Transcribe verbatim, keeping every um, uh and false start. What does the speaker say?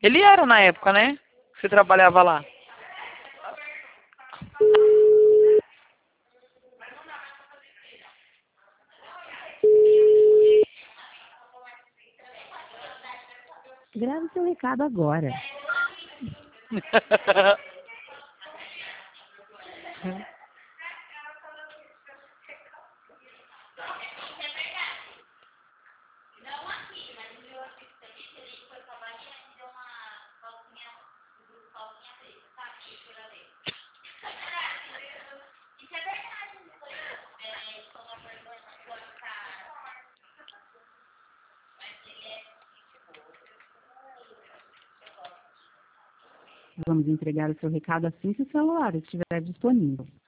Ele era na época, né? Que você trabalhava lá. Grave seu recado agora. Vamos entregar o seu recado assim que o celular estiver disponível.